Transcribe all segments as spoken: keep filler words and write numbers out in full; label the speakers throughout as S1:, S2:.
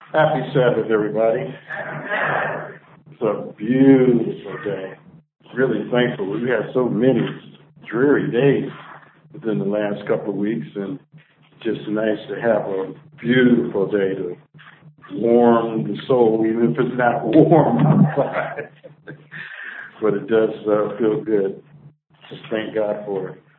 S1: Happy Sabbath, everybody. It's a beautiful day. Really thankful. We had so many dreary days within the last couple of weeks, and just nice to have a beautiful day to warm the soul, even if it's not warm outside. But it does uh, feel good. Just thank God for it.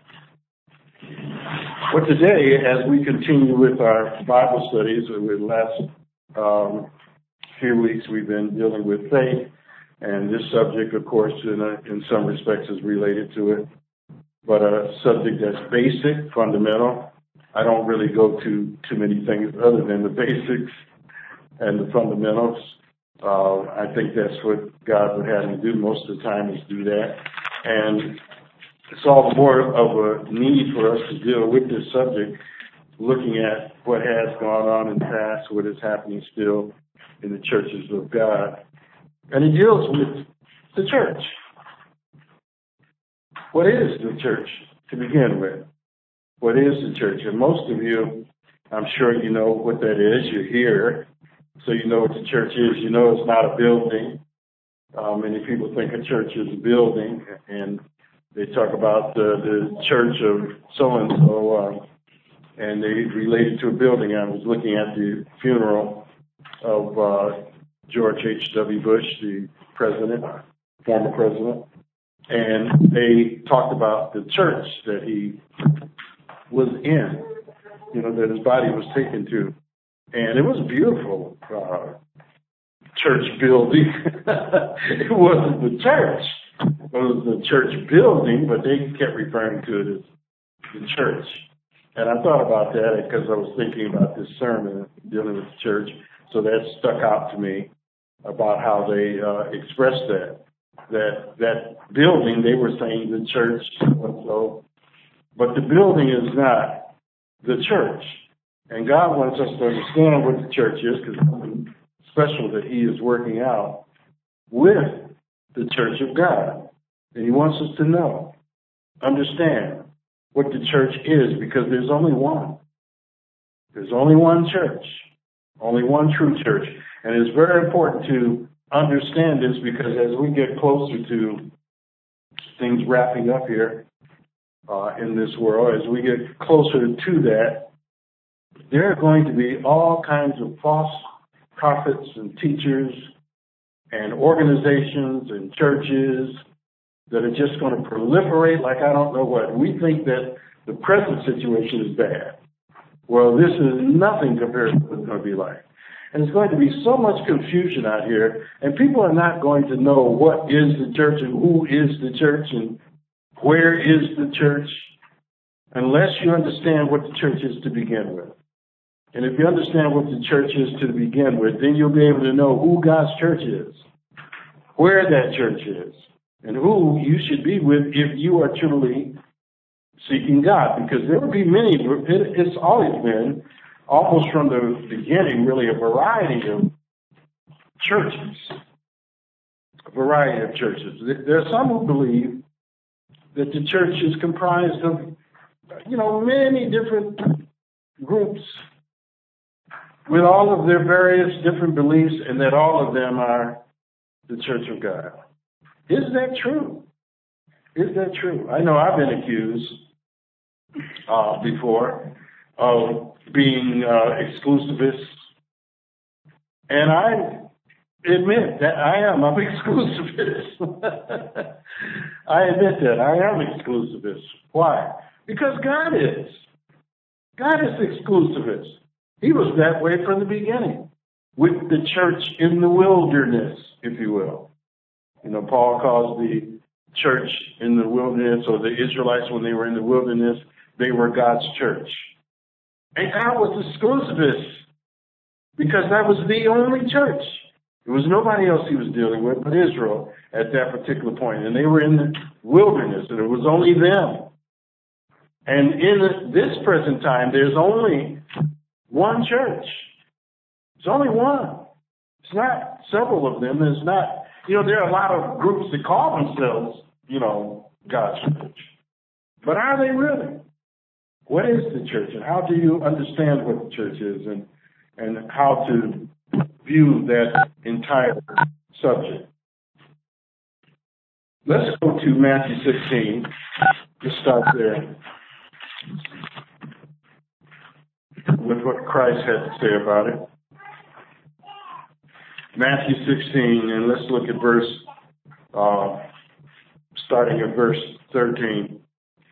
S1: But today, as we continue with our Bible studies, with the last um, few weeks we've been dealing with faith, and this subject, of course, in, a, in some respects is related to it, but a subject that's basic, fundamental. I don't really go to too many things other than the basics and the fundamentals. Uh, I think that's what God would have me do most of the time, is do that. And it's all the more of a need for us to deal with this subject, looking at what has gone on in the past, what is happening still in the churches of God. And it deals with the church. What is the church to begin with? What is the church? And most of you, I'm sure you know what that is. You're here, so you know what the church is. You know it's not a building. Uh, many people think a church is a building, and they talk about uh, the church of so-and-so, uh, and they relate it to a building. I was looking at the funeral of uh, George H W Bush, the president, former president, and they talked about the church that he was in, you know, that his body was taken to. And it was a beautiful uh, church building. It wasn't the church. It was the church building, but they kept referring to it as the church. And I thought about that because I was thinking about this sermon dealing with the church. So that stuck out to me about how they uh, expressed that. That that building, they were saying the church, so, but the building is not the church. And God wants us to understand what the church is, because it's something special that He is working out with the church of God. And He wants us to know, understand what the church is, because there's only one. There's only one church, only one true church. And it's very important to understand this, because as we get closer to things wrapping up here uh, in this world, as we get closer to that, there are going to be all kinds of false prophets and teachers and organizations and churches that are just going to proliferate like I don't know what. We think that the present situation is bad. Well, this is nothing compared to what it's going to be like. And there's going to be so much confusion out here, and people are not going to know what is the church and who is the church and where is the church unless you understand what the church is to begin with. And if you understand what the church is to begin with, then you'll be able to know who God's church is, where that church is, and who you should be with if you are truly seeking God. Because there will be many, it's always been, almost from the beginning, really a variety of churches. A variety of churches. There are some who believe that the church is comprised of, you know, many different groups with all of their various different beliefs, and that all of them are the church of God. Is that true? Is that true? I know I've been accused uh, before of being uh, exclusivist, and I admit that I am. I'm exclusivist. I admit that I am exclusivist. Why? Because God is. God is exclusivist. He was that way from the beginning, with the church in the wilderness, if you will. You know, Paul calls the church in the wilderness, or the Israelites when they were in the wilderness, they were God's church. And God was exclusivist, because that was the only church. There was nobody else He was dealing with but Israel at that particular point. And they were in the wilderness, and it was only them. And in this present time, there's only one church. There's only one. It's not several of them. There's not, you know, there are a lot of groups that call themselves, you know, God's church. But are they really? What is the church, and how do you understand what the church is, and, and how to view that entire subject. Let's go to Matthew sixteen. Just start there with what Christ had to say about it. Matthew sixteen, and let's look at verse, uh, starting at verse thirteen.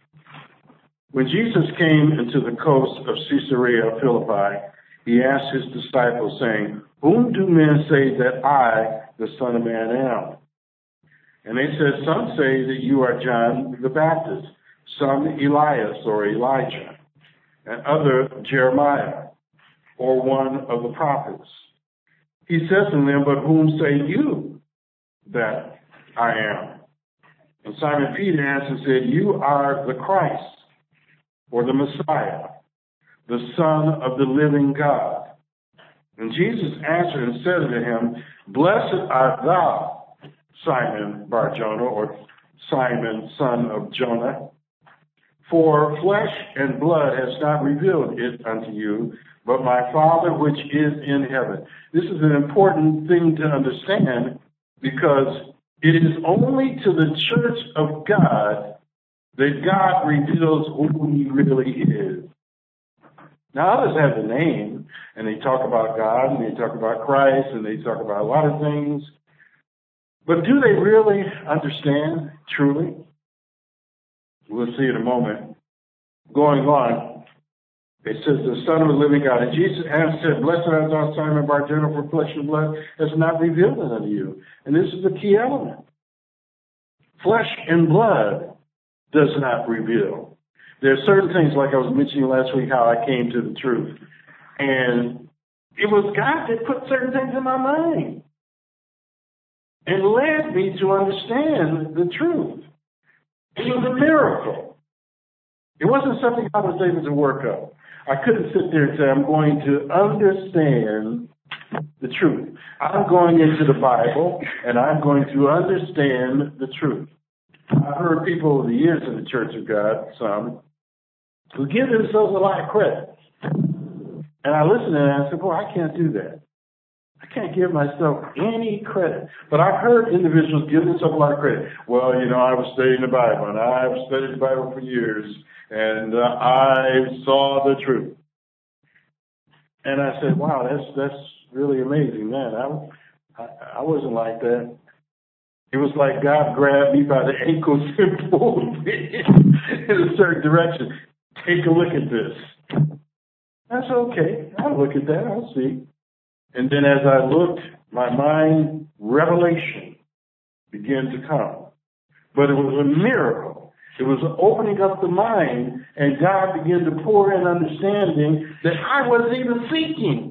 S1: When Jesus came into the coast of Caesarea Philippi, he asked his disciples, saying, "Whom do men say that I, the Son of Man, am?" And they said, "Some say that you are John the Baptist, some Elias or Elijah, and other Jeremiah, or one of the prophets." He says to them, "But whom say you that I am?" And Simon Peter answered and said, "You are the Christ, or the Messiah, the Son of the living God." And Jesus answered and said to him, "Blessed art thou, Simon Bar-Jonah," or Simon, son of Jonah, "for flesh and blood has not revealed it unto you, but my Father which is in heaven." This is an important thing to understand, because it is only to the church of God that God reveals who he really is. Now, others have the name, and they talk about God, and they talk about Christ, and they talk about a lot of things. But do they really understand truly? We'll see in a moment. Going on, it says, "The Son of the living God." And Jesus answered, "Blessed art thou, Simon Bar-Jonah, for flesh and blood has not revealed it unto you." And this is the key element. Flesh and blood does not reveal. There are certain things, like I was mentioning last week, how I came to the truth. And it was God that put certain things in my mind and led me to understand the truth. It was a miracle. It wasn't something I was able to work up. I couldn't sit there and say, "I'm going to understand the truth. I'm going into the Bible, and I'm going to understand the truth." I've heard people over the years in the Church of God, some, who give themselves a lot of credit. And I listen to them and I say, "Boy, I can't do that. I can't give myself any credit." But I've heard individuals give themselves a lot of credit. "Well, you know, I was studying the Bible, and I've studied the Bible for years, and uh, I saw the truth." And I said, "Wow, that's that's really amazing, man. I, I, I wasn't like that. It was like God grabbed me by the ankles and pulled me in a certain direction. Take a look at this." I said, "Okay, I'll look at that. I'll see." And then as I looked, my mind, revelation began to come. But it was a miracle. It was opening up the mind, and God began to pour in understanding that I wasn't even seeking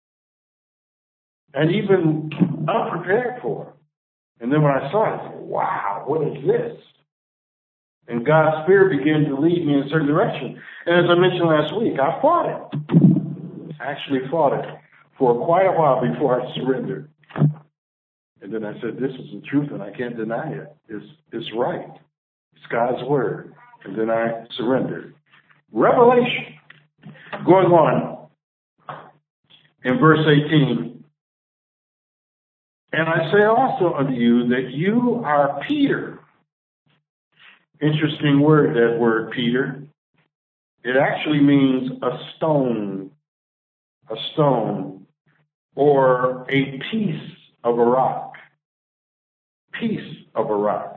S1: and even unprepared for. And then when I saw it, I said, "Wow, what is this?" And God's Spirit began to lead me in a certain direction. And as I mentioned last week, I fought it. I actually fought it for quite a while before I surrendered. And then I said, "This is the truth, and I can't deny it. It's, it's right. It's God's word." And then I surrendered. Revelation. Going on in verse eighteen. "And I say also unto you that you are Peter." Interesting word, that word Peter. It actually means a stone, a stone, or a piece of a rock. Piece of a rock.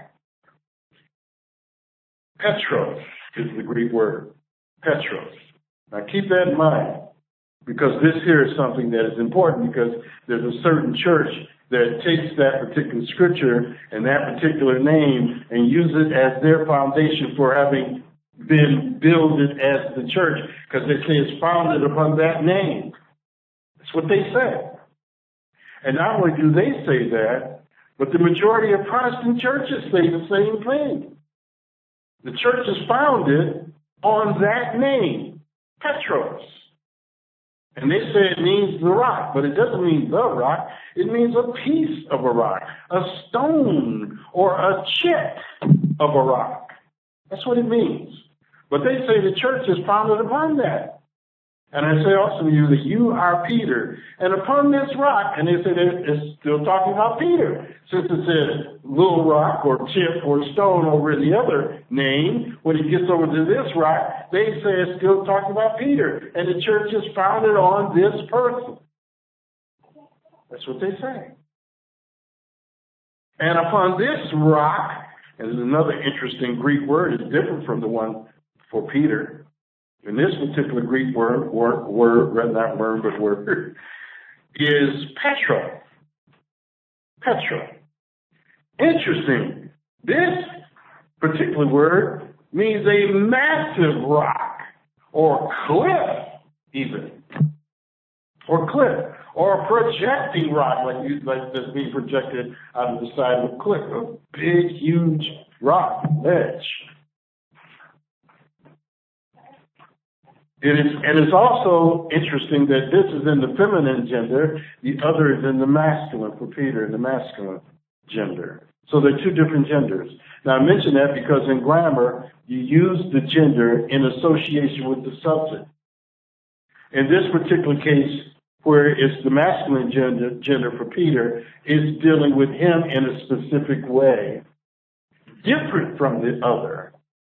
S1: Petros is the Greek word. Petros. Now keep that in mind, because this here is something that is important, because there's a certain church that takes that particular scripture and that particular name and use it as their foundation for having been builded as the church, because they say it's founded upon that name. That's what they say. And not only do they say that, but the majority of Protestant churches say the same thing. The church is founded on that name, Petros. And they say it means the rock, but it doesn't mean the rock. It means a piece of a rock, a stone, or a chip of a rock. That's what it means. But they say the church is founded upon that. And I say also to you that you are Peter, and upon this rock, and they say that it's still talking about Peter, since it says little rock or chip or stone over in the other name, when it gets over to this rock, they say it's still talking about Peter, and the church is founded on this person. That's what they say. And upon this rock, and there's another interesting Greek word, it's different from the one for Peter. In this particular Greek word, word, word, rather not word, but word, is Petra. Petra. Interesting. This particular word means a massive rock, or cliff, even, or cliff, or a projecting rock, like you, like that's being projected out of the side of a cliff, a big, huge rock, ledge. It is, and it's also interesting that this is in the feminine gender, the other is in the masculine, for Peter, in the masculine gender. So they're two different genders. Now I mention that because in grammar, you use the gender in association with the subject. In this particular case, where it's the masculine gender, gender for Peter, is dealing with him in a specific way, different from the other.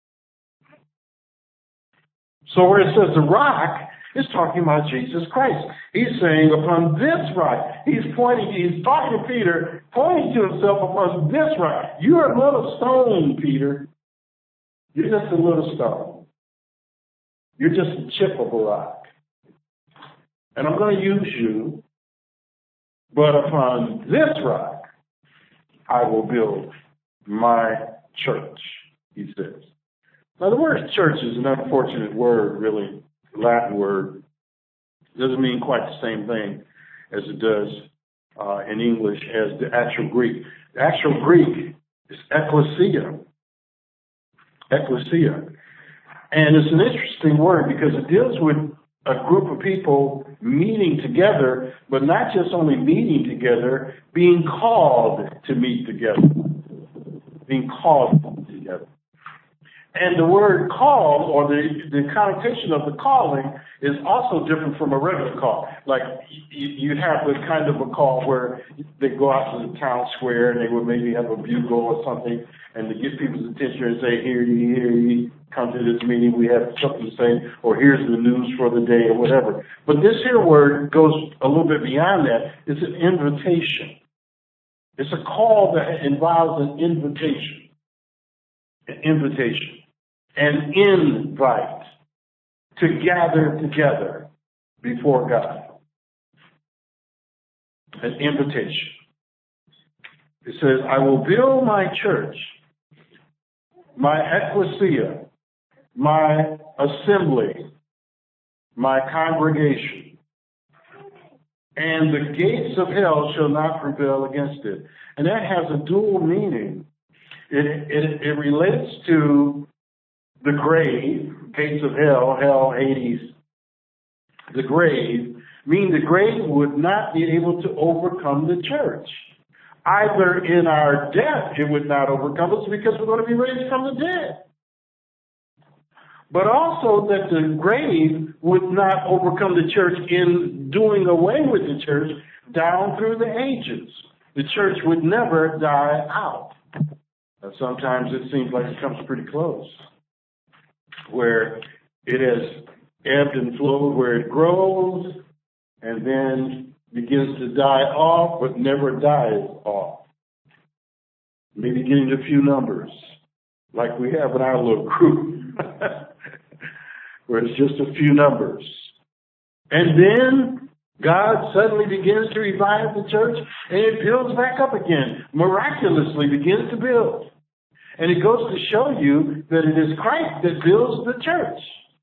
S1: So where it says the rock, it's talking about Jesus Christ. He's saying upon this rock, he's pointing, he's talking to Peter, pointing to himself upon this rock. You're a little stone, Peter. You're just a little stone. You're just a chip of a rock. And I'm going to use you, but upon this rock, I will build my church, he says. Now, the word church is an unfortunate word, really, Latin word. It doesn't mean quite the same thing as it does uh, in English as the actual Greek. The actual Greek is ecclesia. Ecclesia. And it's an interesting word because it deals with a group of people meeting together, but not just only meeting together, being called to meet together. Being called together. And the word call, or the, the connotation of the calling, is also different from a regular call. Like, you, you have the kind of a call where they go out to the town square and they would maybe have a bugle or something, and to get people's attention and say, here ye, here ye, come to this meeting, we have something to say, or here's the news for the day, or whatever. But this here word goes a little bit beyond that. It's an invitation. It's a call that involves an invitation. An invitation. An invite to gather together before God. An invitation. It says, I will build my church, my ecclesia, my assembly, my congregation, and the gates of hell shall not prevail against it. And that has a dual meaning. It, it, it relates to the grave, gates of hell, hell, Hades, the grave, meaning the grave would not be able to overcome the church. Either in our death it would not overcome us because we're going to be raised from the dead. But also that the grave would not overcome the church in doing away with the church down through the ages. The church would never die out. And sometimes it seems like it comes pretty close, where it has ebbed and flowed, where it grows and then begins to die off, but never dies off. Maybe getting a few numbers, like we have in our little group, where it's just a few numbers. And then God suddenly begins to revive the church, and it builds back up again, miraculously begins to build. And it goes to show you that it is Christ that builds the church.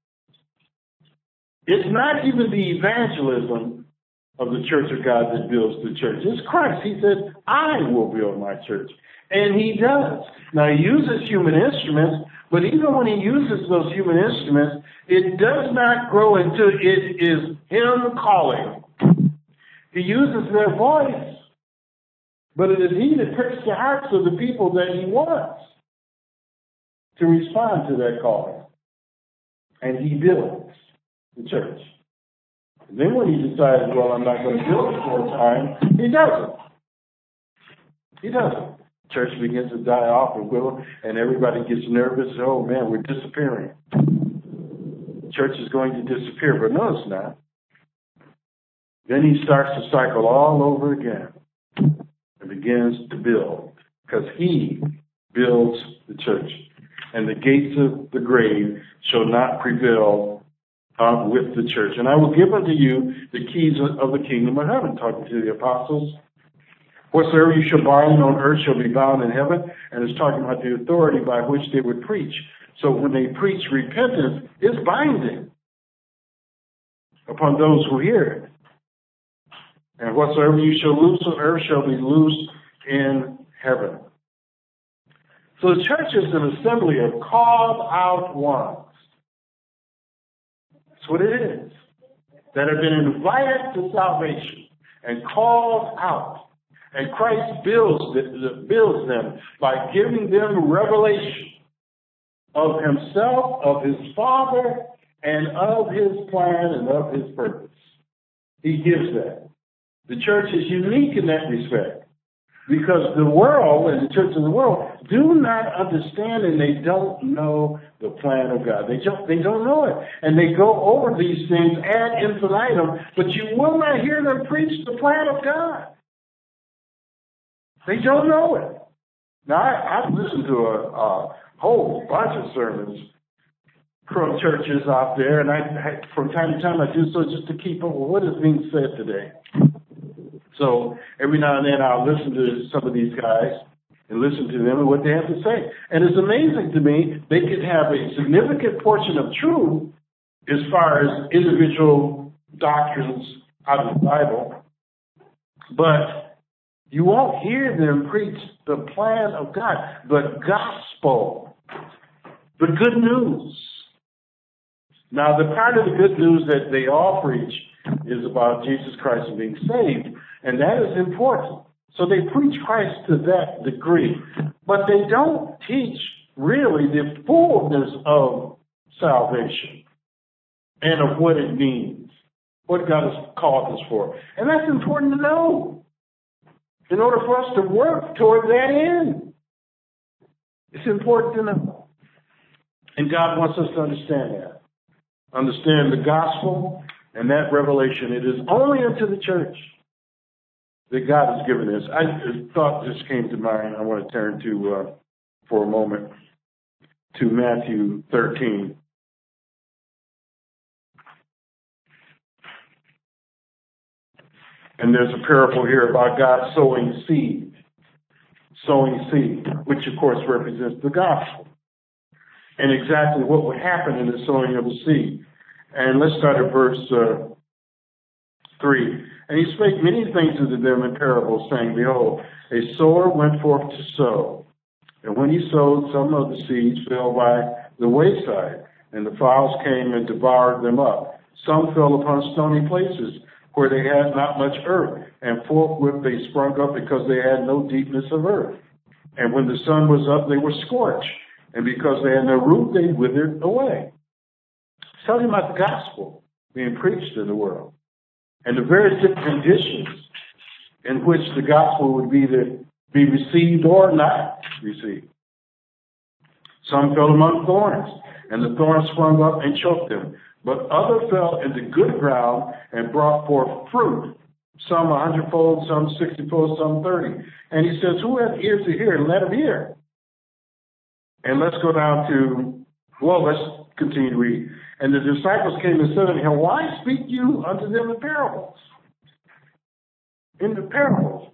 S1: It's not even the evangelism of the church of God that builds the church. It's Christ. He said, I will build my church. And he does. Now, he uses human instruments, but even when he uses those human instruments, it does not grow until it is him calling. He uses their voice, but it is he that pricks the hearts of the people that he wants to respond to that calling. And he builds the church. And then when he decides, well, I'm not going to build it full time, he doesn't. He doesn't. Church begins to die off and will, and everybody gets nervous. Oh, man, we're disappearing. Church is going to disappear, but no, it's not. Then he starts the cycle all over again and begins to build, because he builds the church. And the gates of the grave shall not prevail uh, with the church. And I will give unto you the keys of the kingdom of heaven, talking to the apostles. Whatsoever you shall bind on earth shall be bound in heaven. And it's talking about the authority by which they would preach. So when they preach repentance, it's binding upon those who hear it. And whatsoever you shall loose on earth shall be loosed in heaven. So the church is an assembly of called out ones. That's what it is. That have been invited to salvation and called out. And Christ builds, builds them by giving them revelation of himself, of his Father, and of his plan and of his purpose. He gives that. The church is unique in that respect, because the world and the church of the world do not understand, and they don't know the plan of God. They just they don't know it, and they go over these things ad infinitum, but you will not hear them preach the plan of God. They don't know it. Now, I, I've listened to a, a whole bunch of sermons from churches out there, and I, I, from time to time I do so just to keep up with what is being said today. So every now and then I'll listen to some of these guys and listen to them and what they have to say. And it's amazing to me, they could have a significant portion of truth as far as individual doctrines out of the Bible, but you won't hear them preach the plan of God, the gospel, the good news. Now, the part of the good news that they all preach is about Jesus Christ and being saved, and that is important. So they preach Christ to that degree, but they don't teach really the fullness of salvation and of what it means, what God has called us for. And that's important to know in order for us to work toward that end. It's important to know. And God wants us to understand that. Understand the gospel and that revelation. It is only unto the church that God has given this. I, a thought just came to mind. I want to turn to, uh, for a moment, to Matthew thirteen. And there's a parable here about God sowing seed. Sowing seed, which of course represents the gospel. And exactly what would happen in the sowing of the seed. And let's start at verse uh, three. And he spake many things unto them in parables, saying, Behold, a sower went forth to sow. And when he sowed, some of the seeds fell by the wayside, and the fowls came and devoured them up. Some fell upon stony places, where they had not much earth, and forthwith they sprung up because they had no deepness of earth. And when the sun was up, they were scorched, and because they had no root, they withered away. It's talking about the gospel being preached in the world, and the various different conditions in which the gospel would be to be received or not received. Some fell among thorns, and the thorns sprung up and choked them. But others fell into good ground and brought forth fruit, some a hundredfold, some sixtyfold, some thirty. And he says, who has ears to hear, let him hear. And let's go down to, well, let's continue to read. And the disciples came and said unto him, why speak you unto them in parables? In the parables.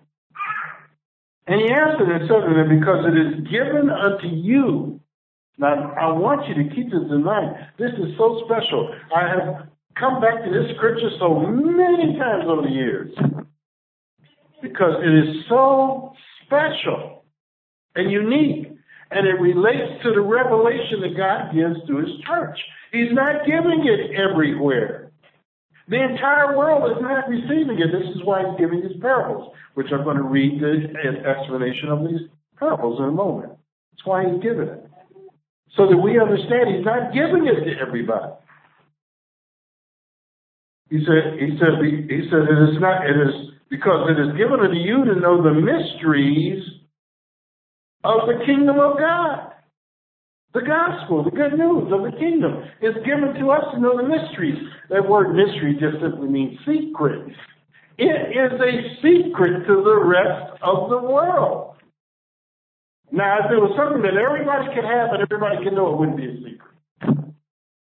S1: And he answered and said to them, because it is given unto you. Now, I want you to keep this in mind. This is so special. I have come back to this scripture so many times over the years because it is so special and unique, and it relates to the revelation that God gives to his church. He's not giving it everywhere. The entire world is not receiving it. This is why he's giving these parables, which I'm going to read the explanation of these parables in a moment. That's why he's giving it. So that we understand he's not giving it to everybody. He said, he said, he said, it is not, it is because it is given unto you to know the mysteries of the kingdom of God. The gospel, the good news of the kingdom is given to us to know the mysteries. That word mystery just simply means secret. It is a secret to the rest of the world. Now, if it was something that everybody could have and everybody could know, it wouldn't be a secret.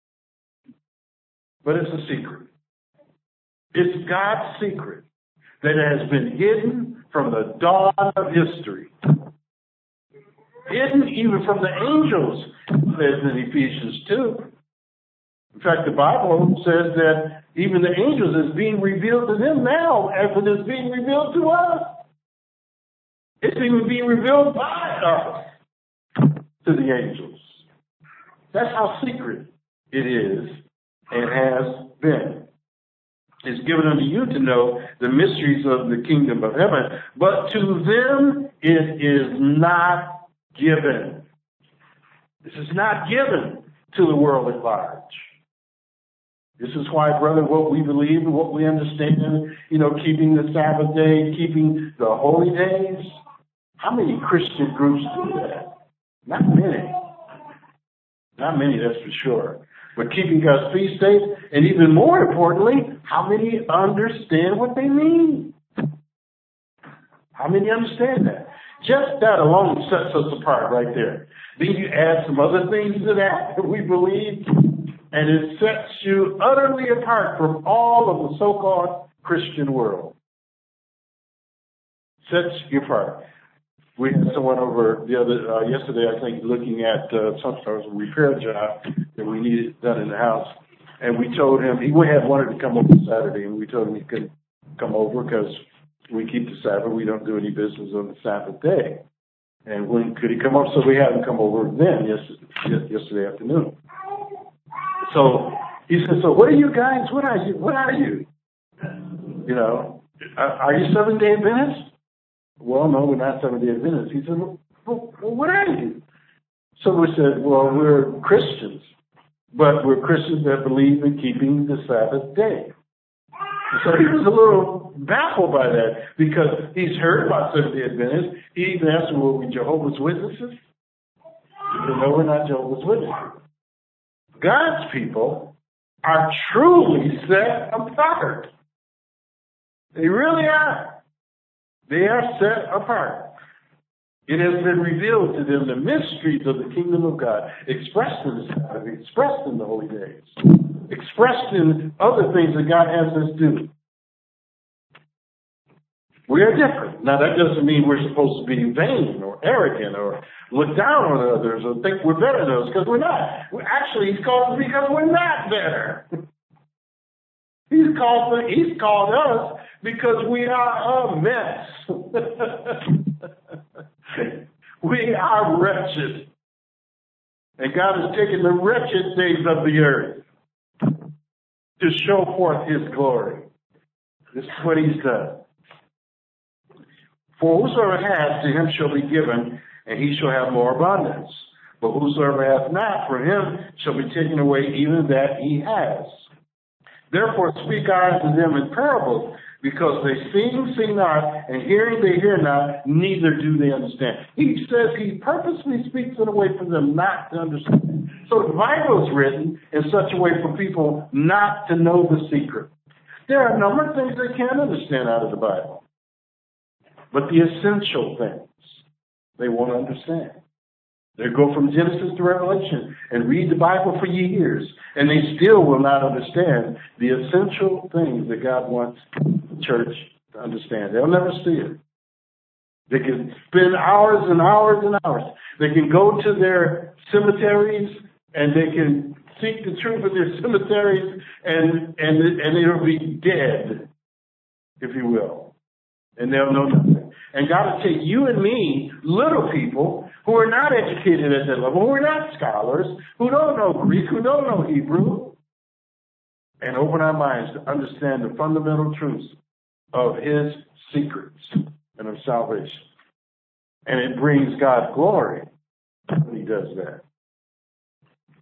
S1: But it's a secret. It's God's secret that has been hidden from the dawn of history. Hidden even from the angels, says in Ephesians two. In fact, the Bible says that even the angels is being revealed to them now as it is being revealed to us. It's even being revealed by us to the angels. That's how secret it is and has been. It's given unto you to know the mysteries of the kingdom of heaven, but to them it is not given. This is not given to the world at large. This is why, brother, what we believe and what we understand, you know, keeping the Sabbath day, keeping the holy days. How many Christian groups do that? Not many. Not many, that's for sure. But keeping God's feast days, and even more importantly, how many understand what they mean? How many understand that? Just that alone sets us apart right there. Then you add some other things to that that we believe, and it sets you utterly apart from all of the so-called Christian world. Sets you apart. We had someone over the other uh, yesterday, I think, looking at uh, some sort of repair job that we needed done in the house, and we told him he had wanted to come over Saturday, and we told him he couldn't come over because we keep the Sabbath. We don't do any business on the Sabbath day. And when could he come over? So we had him come over then, yesterday, yesterday afternoon. So he said, "So what are you guys? What are you? What are you? You know, are, are you Seventh Day Adventists?" Well, no, we're not Seventh Day Adventists. He said, "Well, well, what are you?" So we said, "Well, we're Christians, but we're Christians that believe in keeping the Sabbath day." So he was a little baffled by that because he's heard about Seventh Day Adventists. He even asked them, "Were we Jehovah's Witnesses?" He said, "No, we're not Jehovah's Witnesses." God's people are truly set apart. They really are. They are set apart. It has been revealed to them the mysteries of the kingdom of God, expressed in the Sabbath, expressed in the holy days, expressed in other things that God has us do. We are different. Now, that doesn't mean we're supposed to be vain or arrogant or look down on others or think we're better than others, because we're not. We're actually, he's called us because we're not better. He's called, he's called us because we are a mess. We are wretched. And God has taken the wretched things of the earth to show forth his glory. This is what he's done. For whosoever has, to him shall be given, and he shall have more abundance. But whosoever hath not, from him shall be taken away even that he has. Therefore speak I unto them in parables, because they seeing, see not, and hearing, they hear not, neither do they understand. He says he purposely speaks in a way for them not to understand. So the Bible is written in such a way for people not to know the secret. There are a number of things they can't understand out of the Bible. But the essential things, they won't understand. They go from Genesis to Revelation and read the Bible for years, and they still will not understand the essential things that God wants the church to understand. They'll never see it. They can spend hours and hours and hours. They can go to their cemeteries and they can seek the truth of their cemeteries, and, and, and it'll be dead, if you will. And they'll know nothing. And God will take you and me, little people, who are not educated at that level, who are not scholars, who don't know Greek, who don't know Hebrew, and open our minds to understand the fundamental truths of his secrets and of salvation. And it brings God glory when he does that.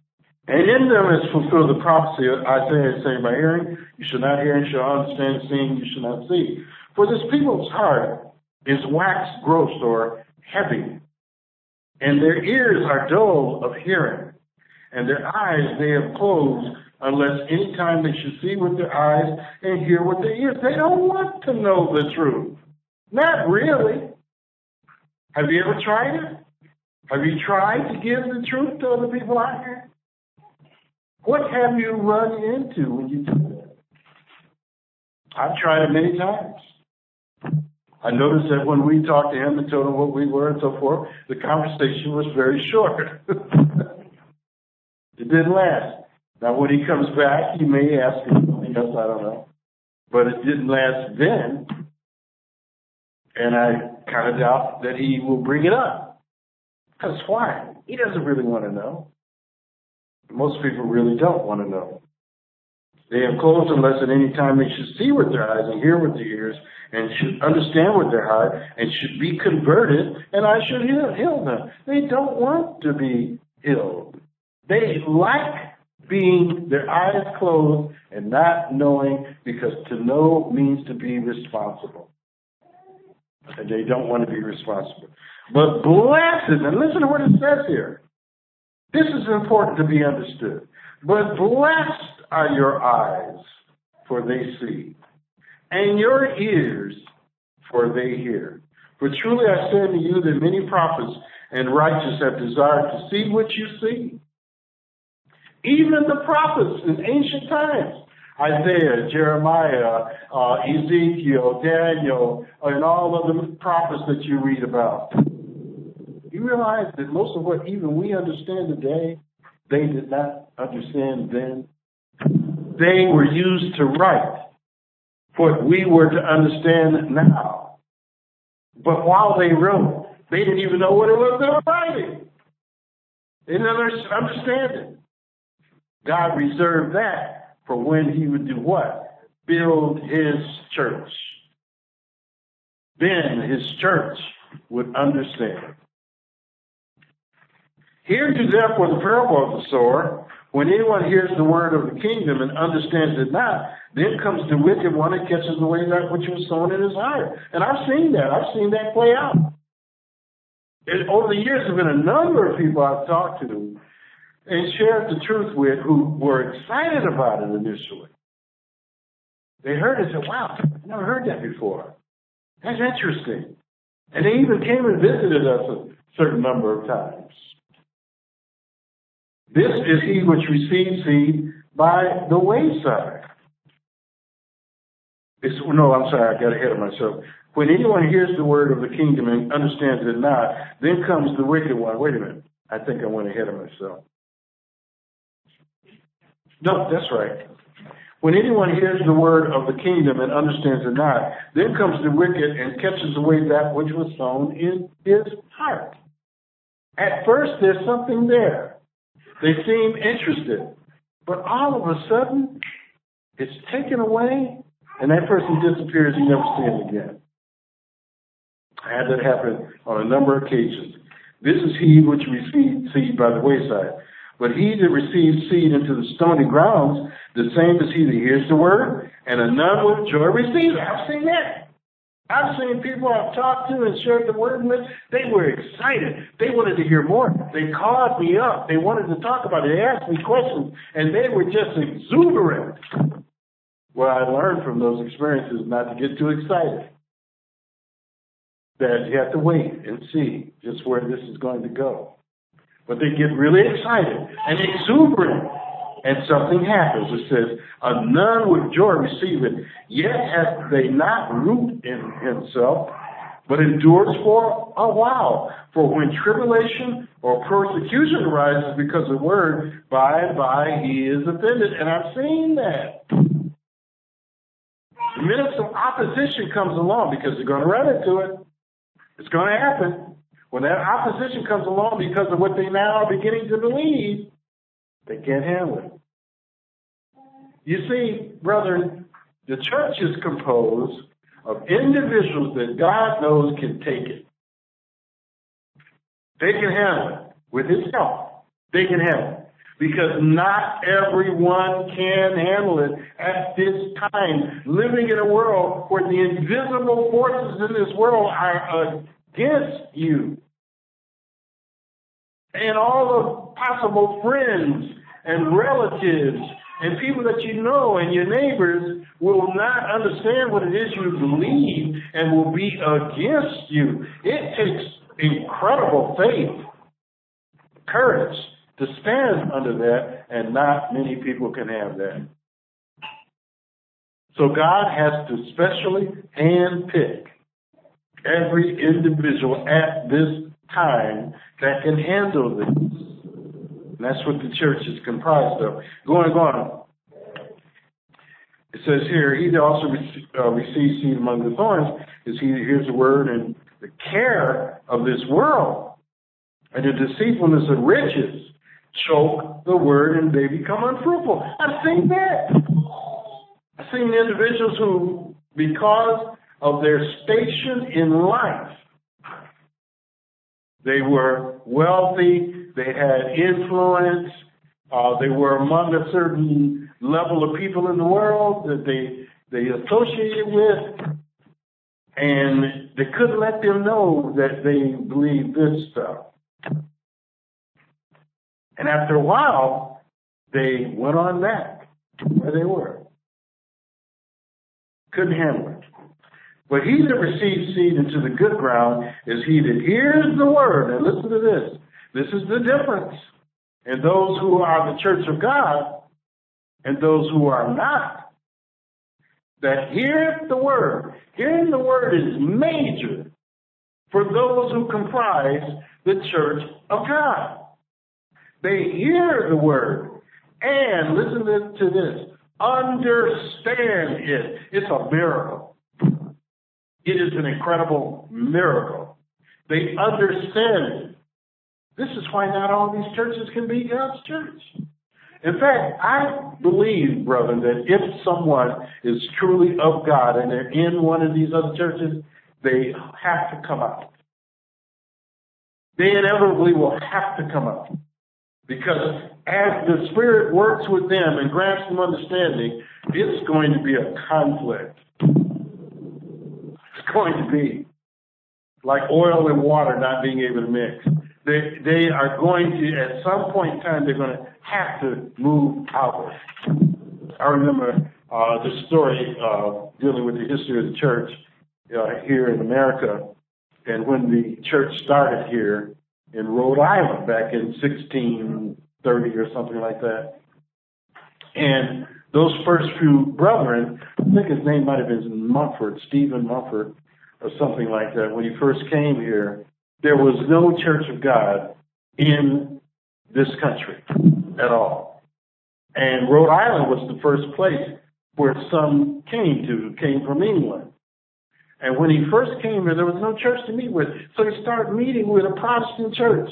S1: And in them is fulfilled the prophecy of Isaiah saying, by hearing you shall not hear, and shall understand, seeing you shall not see. For this people's heart is waxed gross or heavy, and their ears are dull of hearing, and their eyes they have closed, unless any time they should see with their eyes and hear with their ears. They don't want to know the truth. Not really. Have you ever tried it? Have you tried to give the truth to other people out here? What have you run into when you do that? I've tried it many times. I noticed that when we talked to him and told him what we were and so forth, the conversation was very short. It didn't last. Now, when he comes back, he may ask me something else, I don't know. But it didn't last then, and I kind of doubt that he will bring it up. Because why? He doesn't really want to know. Most people really don't want to know. They have closed unless at any time they should see with their eyes and hear with their ears and should understand with their heart and should be converted, and I should heal, heal them. They don't want to be healed. They like being their eyes closed and not knowing, because to know means to be responsible. And they don't want to be responsible. But blessed, and listen to what it says here. This is important to be understood. But blessed are your eyes, for they see, and your ears, for they hear. For truly I say to you that many prophets and righteous have desired to see what you see. Even the prophets in ancient times, Isaiah, Jeremiah, uh, Ezekiel, Daniel, and all of the prophets that you read about. You realize that most of what even we understand today, they did not understand then. They were used to write what we were to understand now. But while they wrote, they didn't even know what it was they were writing. They didn't understand it. God reserved that for when he would do what? Build his church. Then his church would understand. Hear you therefore the parable of the sower. When anyone hears the word of the kingdom and understands it not, then comes the wicked one and catches away that which was sown in his heart. And I've seen that. I've seen that play out. And over the years, there have been a number of people I've talked to and shared the truth with who were excited about it initially. They heard it and said, wow, I've never heard that before. That's interesting. And they even came and visited us a certain number of times. This is he which receives seed by the wayside. It's, no, I'm sorry, I got ahead of myself. When anyone hears the word of the kingdom and understands it not, then comes the wicked one. Wait a minute. I think I went ahead of myself. No, that's right. When anyone hears the word of the kingdom and understands it not, then comes the wicked and catches away that which was sown in his heart. At first, there's something there. They seem interested. But all of a sudden, it's taken away, and that person disappears. You never see him again. I had that happen on a number of occasions. This is he which receives seed by the wayside. But he that receives seed into the stony grounds, the same is he that hears the word, and anon with joy receives it. I've seen that. I've seen people I've talked to and shared the word with. They were excited. They wanted to hear more. They called me up. They wanted to talk about it. They asked me questions, and they were just exuberant. Well, I learned from those experiences not to get too excited. That you have to wait and see just where this is going to go. But they get really excited and exuberant. And something happens. It says, a none with joy receive it, yet hath they not root in himself, but endures for a while. For when tribulation or persecution arises because of the word, by and by he is offended. And I've seen that. The minute some opposition comes along, because they're going to run into it, it's going to happen. When that opposition comes along because of what they now are beginning to believe, they can't handle it. You see, brethren, the church is composed of individuals that God knows can take it. They can handle it. With his help, they can handle it. because not everyone can handle it at this time. Living in a world where the invisible forces in this world are against you. And all the possible friends and relatives and people that you know and your neighbors will not understand what it is you believe and will be against you. It takes incredible faith, courage to stand under that, and not many people can have that. So God has to specially handpick every individual at this time that can handle this. And that's what the church is comprised of. Going on, it says here, he that also uh, receives seed among the thorns is he that hears the word, and the care of this world and the deceitfulness of riches choke the word, and they become unfruitful. I've seen that. I've seen individuals who, because of their station in life, they were wealthy, they had influence, uh, they were among a certain level of people in the world that they they associated with, and they couldn't let them know that they believed this stuff. And after a while, they went on back to where they were. Couldn't handle it. But he that receives seed into the good ground is he that hears the word. And listen to this. This is the difference in those who are the church of God and those who are not. That hear the word. Hearing the word is major for those who comprise the church of God. They hear the word and, listen to this, understand it. It's a miracle. It is an incredible miracle. They understand it. This is why not all these churches can be God's church. In fact, I believe, brother, that if someone is truly of God and they're in one of these other churches, they have to come out. They inevitably will have to come out. Because as the Spirit works with them and grants them understanding, it's going to be a conflict. It's going to be like oil and water not being able to mix. They, they are going to, at some point in time, they're going to have to move outward. I remember uh, the story uh, dealing with the history of the church uh, here in America, and when the church started here in Rhode Island back in sixteen thirty or something like that. And those first few brethren, I think his name might have been Mumford, Stephen Mumford, or something like that, when he first came here, there was no church of God in this country at all. And Rhode Island was the first place where some came to, came from England. And when he first came here, there was no church to meet with. So he started meeting with a Protestant church.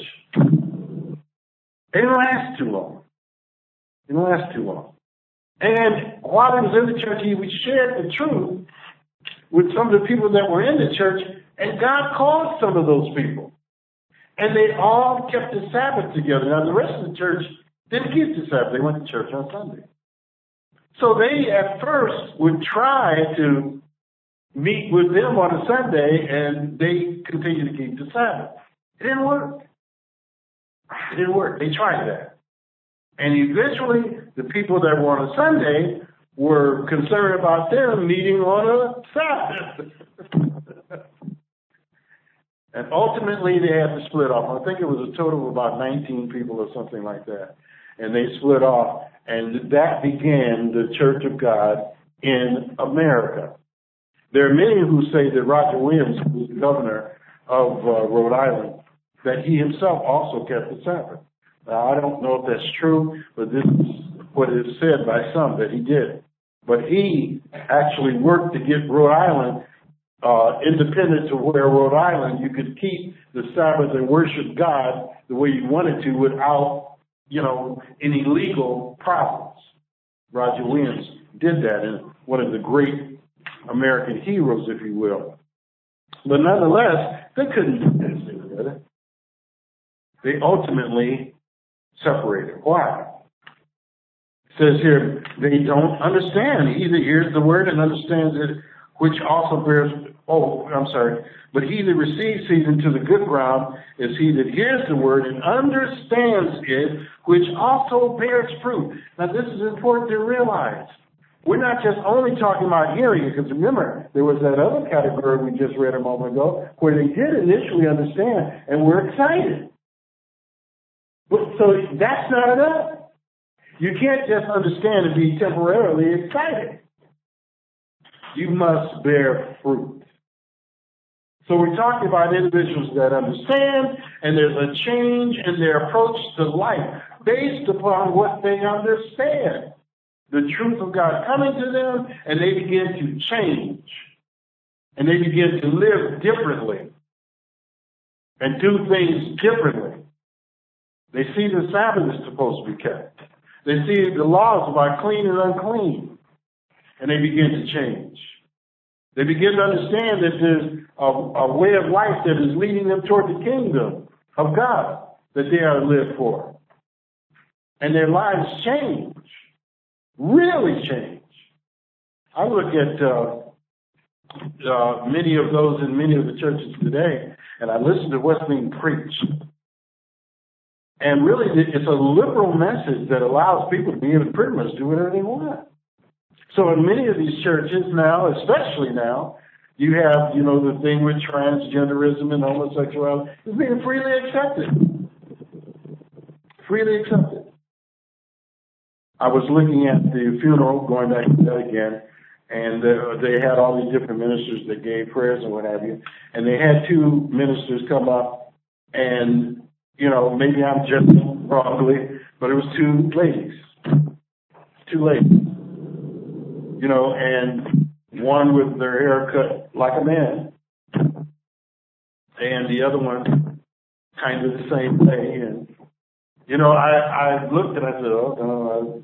S1: It didn't last too long. It didn't last too long. And while he was in the church, he would share the truth with some of the people that were in the church, and God called some of those people. And they all kept the Sabbath together. Now, the rest of the church didn't keep the Sabbath. They went to church on Sunday. So they, at first, would try to meet with them on a Sunday, and they continued to keep the Sabbath. It didn't work. It didn't work. They tried that. And eventually, the people that were on a Sunday were concerned about them meeting on a Sabbath. And ultimately, they had to split off. I think it was a total of about nineteen people or something like that. And they split off. And that began the Church of God in America. There are many who say that Roger Williams, who was the governor of uh, Rhode Island, that he himself also kept the Sabbath. Now, I don't know if that's true, but this is what is said by some, that he did. But he actually worked to get Rhode Island uh, independent to where Rhode Island you could keep the Sabbath and worship God the way you wanted to without, you know, any legal problems. Roger Williams did that, and one of the great American heroes, if you will. But nonetheless, they couldn't do this together. They ultimately separated. Why? says here, they don't understand. He that hears the word and understands it, which also bears, oh, I'm sorry, but he that receives seed into the good ground is he that hears the word and understands it, which also bears fruit. Now, this is important to realize. We're not just only talking about hearing it, because remember, there was that other category we just read a moment ago, where they did initially understand and were excited. But, so that's not enough. You can't just understand and be temporarily excited. You must bear fruit. So we're talking about individuals that understand, and there's a change in their approach to life based upon what they understand. The truth of God coming to them, and they begin to change. And they begin to live differently and do things differently. They see the Sabbath is supposed to be kept. They see the laws about clean and unclean, and they begin to change. They begin to understand that there's a, a way of life that is leading them toward the kingdom of God that they are to live for. And their lives change, really change. I look at uh, uh, many of those in many of the churches today, and I listen to what's being preached. And really, it's a liberal message that allows people to be able to pretty much do whatever they want. So in many of these churches now, especially now, you have, you know, the thing with transgenderism and homosexuality is being freely accepted. Freely accepted. I was looking at the funeral, going back to that again, and uh, they had all these different ministers that gave prayers and what have you. And they had two ministers come up and, you know, maybe I'm judging wrongly, but it was two ladies. Two ladies. You know, and one with their hair cut like a man, and the other one kind of the same way. And, you know, I, I looked and I said, oh, no.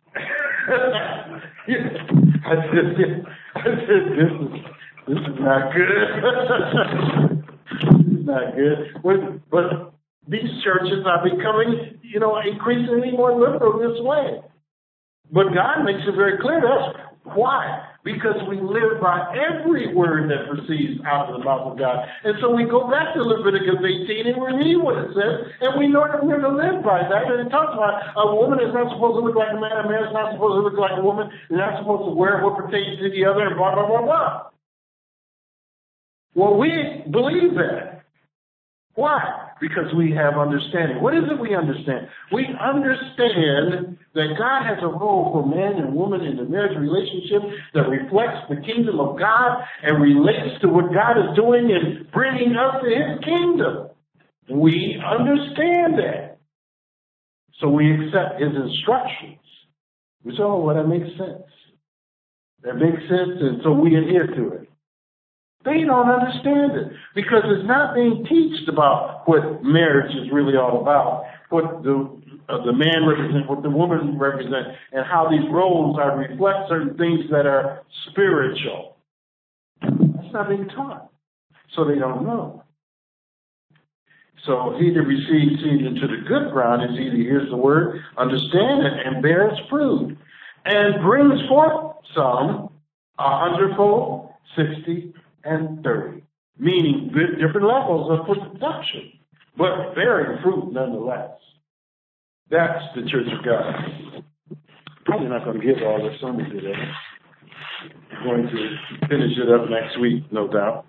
S1: I said, I said, this is, this is not good. This is not good. But, but these churches are becoming, you know, increasingly more liberal this way. But God makes it very clear to us. Why? Because we live by every word that proceeds out of the mouth of God. And so we go back to Leviticus eighteen and we read what it says, and we know that we're to live by that. And it talks about a woman is not supposed to look like a man, a man is not supposed to look like a woman, they're not supposed to wear what pertains to the other, and blah, blah, blah, blah. Well, we believe that. Why? Because we have understanding. What is it we understand? We understand that God has a role for man and woman in the marriage relationship that reflects the kingdom of God and relates to what God is doing in bringing us to his kingdom. We understand that. So we accept his instructions. We say, oh, well, that makes sense. That makes sense, and so we adhere to it. They don't understand it because it's not being taught about what marriage is really all about, what the uh, the man represents, what the woman represents, and how these roles are to reflect certain things that are spiritual. That's not being taught, so they don't know. So he that receives seed into the good ground is he that hears the word, understands it, and bears fruit, and brings forth some a hundredfold, sixty, and thirty, meaning different levels of production, but bearing fruit nonetheless. That's the church of God. Probably not going to give all the sermon today. I'm going to finish it up next week, no doubt.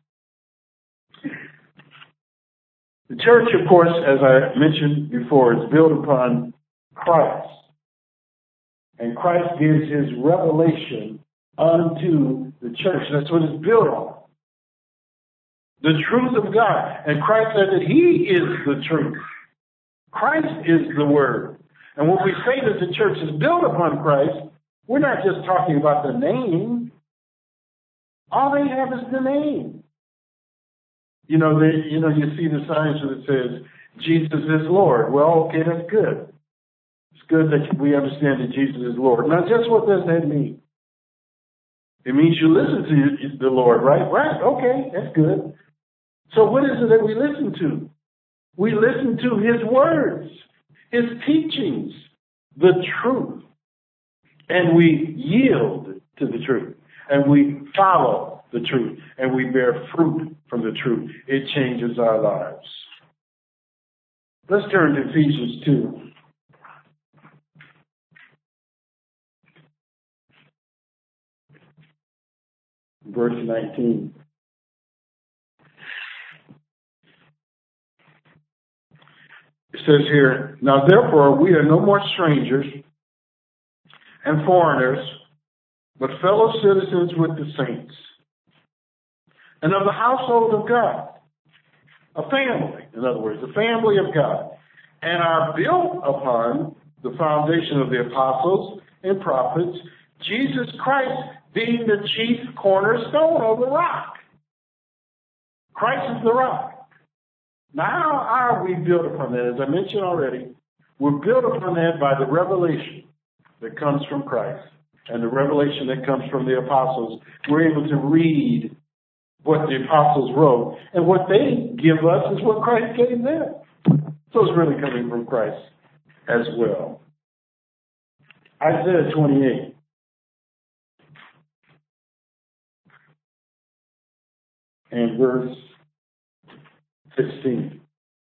S1: The church, of course, as I mentioned before, is built upon Christ. And Christ gives his revelation unto the church. That's what it's built on. The truth of God. And Christ said that he is the truth. Christ is the word. And when we say that the church is built upon Christ, we're not just talking about the name. All they have is the name. You know, they, you know, you see the signs that says, Jesus is Lord. Well, okay, that's good. It's good that we understand that Jesus is Lord. Now, just what does that mean? It means you listen to the Lord, right? Right, okay, that's good. So what is it that we listen to? We listen to his words, his teachings, the truth. And we yield to the truth. And we follow the truth. And we bear fruit from the truth. It changes our lives. Let's turn to Ephesians two. Verse nineteen. It says here, now therefore we are no more strangers and foreigners, but fellow citizens with the saints, and of the household of God, a family, in other words, the family of God, and are built upon the foundation of the apostles and prophets, Jesus Christ being the chief cornerstone of the rock. Christ is the rock. Now, how are we built upon that? As I mentioned already, we're built upon that by the revelation that comes from Christ and the revelation that comes from the apostles. We're able to read what the apostles wrote, and what they give us is what Christ gave them. So it's really coming from Christ as well. Isaiah twenty-eight. And verse sixteen.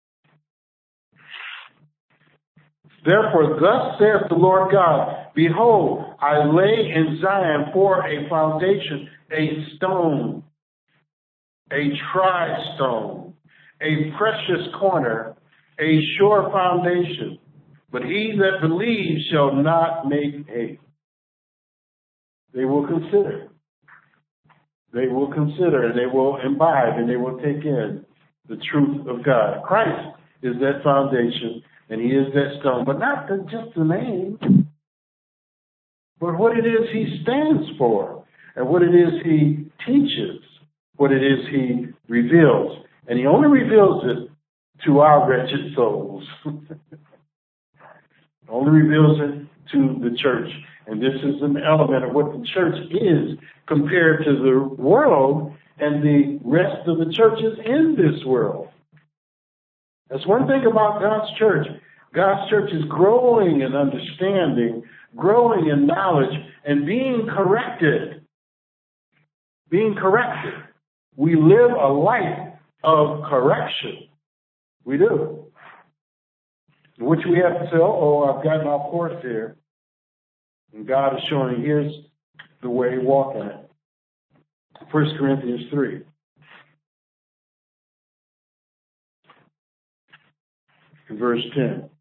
S1: Therefore, thus saith the Lord God, behold, I lay in Zion for a foundation, a stone, a tried stone, a precious corner, a sure foundation. But he that believes shall not make haste. They will consider. They will consider, and they will imbibe, and they will take in the truth of God. Christ is that foundation, and he is that stone, but not the, just the name, but what it is he stands for, and what it is he teaches, what it is he reveals. And he only reveals it to our wretched souls. Only reveals it to the church. And this is an element of what the church is compared to the world and the rest of the churches in this world. That's one thing about God's church. God's church is growing in understanding, growing in knowledge, and being corrected. Being corrected. We live a life of correction. We do. Which we have to say, oh, I've gotten off course here. And God is showing, here's the way, walk in it. First Corinthians three. Verse ten.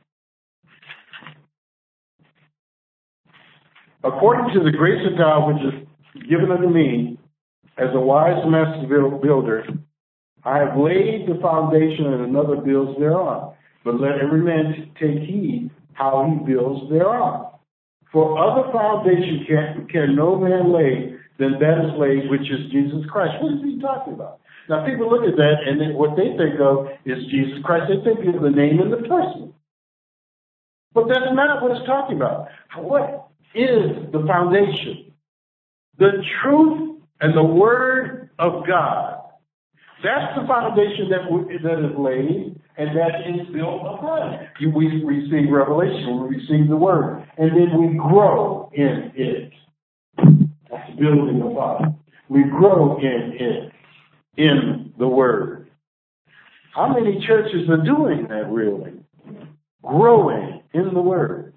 S1: According to the grace of God which is given unto me, as a wise master builder, I have laid the foundation and another builds thereon. But let every man take heed how he builds thereon. For other foundation can, can no man lay than that is laid, which is Jesus Christ. What is he talking about? Now, people look at that, and then what they think of is Jesus Christ. They think of the name and the person. But that's not what it's talking about. What is the foundation? The truth and the Word of God. That's the foundation that we, that is laid and that is built upon. We receive revelation, we receive the Word, and then we grow in it. That's building upon. We grow in it, in the Word. How many churches are doing that really? Growing in the Word.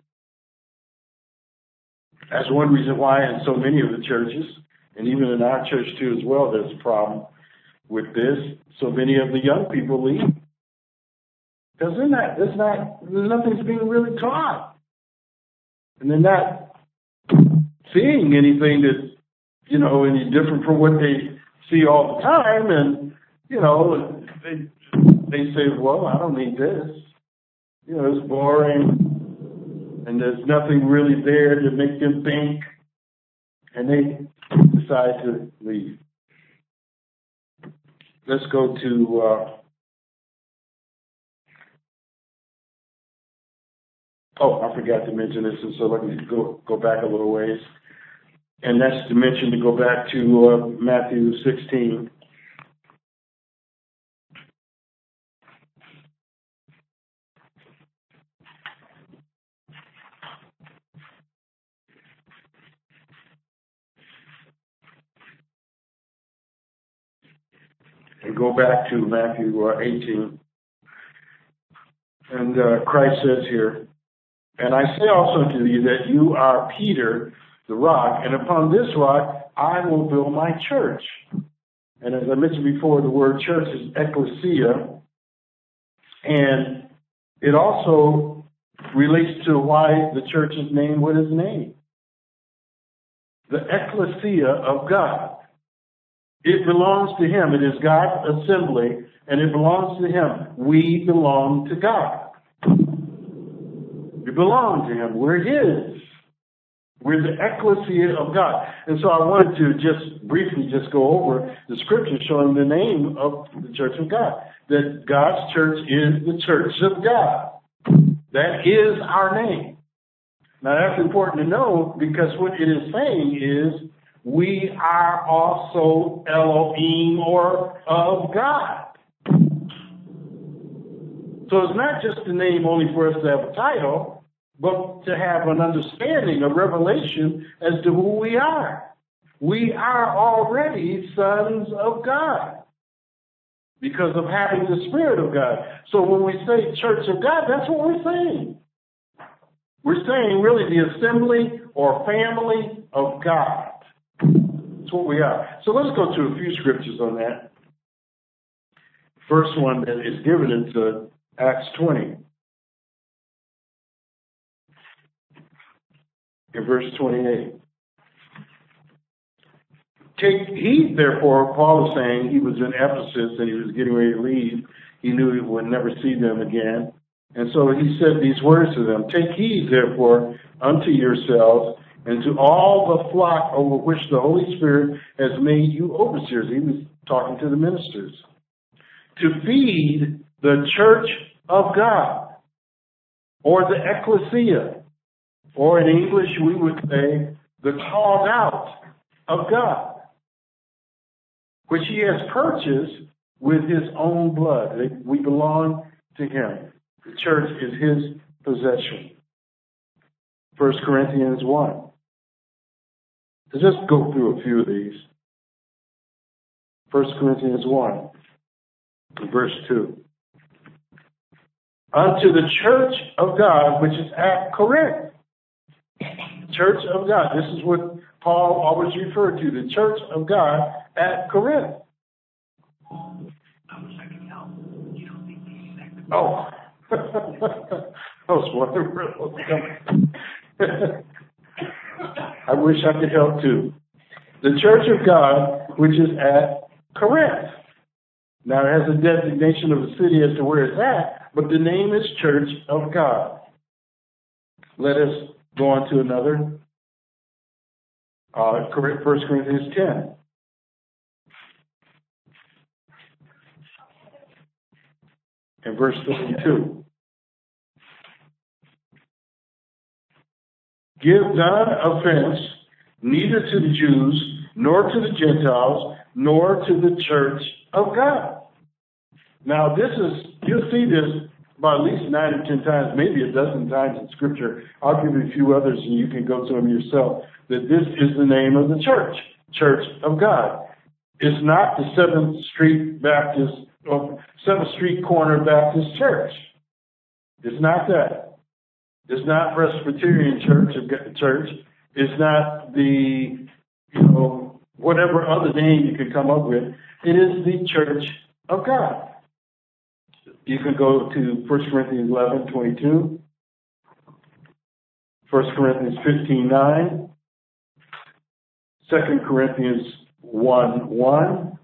S1: That's one reason why in so many of the churches, and even in our church too as well, there's a problem with this. So many of the young people leave. Because they're not, there's not, nothing's being really taught. And they're not seeing anything that, you know, any different from what they see all the time. And, you know, they, they say, well, I don't need this. You know, it's boring. And there's nothing really there to make them think. And they decide to leave. Let's go to uh, oh, I forgot to mention this, and so let me go go back a little ways, and that's to mention to go back to uh, Matthew sixteen. and go back to Matthew uh, eighteen. And uh, Christ says here, "And I say also unto thee that you are Peter, the rock, and upon this rock I will build my church." And as I mentioned before, the word church is ecclesia, and it also relates to why the church is named what is named. The ecclesia of God. It belongs to Him. It is God's assembly, and it belongs to Him. We belong to God. We belong to Him. We're His. We're the ecclesia of God. And so I wanted to just briefly just go over the scripture showing the name of the church of God. That God's church is the church of God. That is our name. Now that's important to know, because what it is saying is we are also Elohim, or of God. So it's not just a name only for us to have a title, but to have an understanding, a revelation as to who we are. We are already sons of God because of having the Spirit of God. So when we say church of God, that's what we're saying. We're saying really the assembly or family of God. That's what we are. So let's go to a few scriptures on that. First one that is given is uh, Acts twenty. In verse twenty-eight. "Take heed, therefore," Paul is saying, he was in Ephesus and he was getting ready to leave. He knew he would never see them again. And so he said these words to them, "Take heed, therefore, unto yourselves and to all the flock over which the Holy Spirit has made you overseers." He was talking to the ministers. "To feed the church of God," or the ecclesia. Or in English, we would say, the called out of God, which He has purchased with His own blood. We belong to Him. The church is His possession. First Corinthians one. So just go through a few of these. First Corinthians one, verse two. "Unto the church of God, which is at Corinth." Church of God. This is what Paul always referred to, the church of God at Corinth. Oh. I was wondering. I wish I could help too. The church of God, which is at Corinth. Now it has a designation of the city as to where it's at, but the name is Church of God. Let us go on to another. Uh, First Corinthians ten. And verse thirty-two. "Give none offense, neither to the Jews, nor to the Gentiles, nor to the church of God." Now this is, you'll see this about at least nine or ten times, maybe a dozen times in Scripture. I'll give you a few others and you can go to them yourself. That this is the name of the church, Church of God. It's not the Seventh Street Baptist, or Seventh Street Corner Baptist Church. It's not that. It's not Presbyterian Church of Church. It's not the, you know, whatever other name you can come up with. It is the Church of God. You can go to First Corinthians eleven twenty-two, First Corinthians fifteen nine, Second Corinthians one one,